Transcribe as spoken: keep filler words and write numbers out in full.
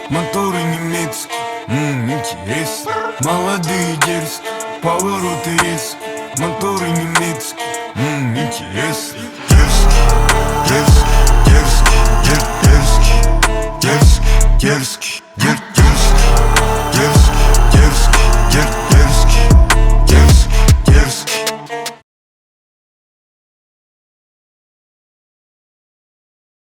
моторы немецкие, ммм, интересно. Молодые дерзкие, повороты резкие, моторы немецкие, ммм, интересно. Дерзкий, дерзкий, дерзкий, дерзкий, дерзкий, дерзкий, дерзкий.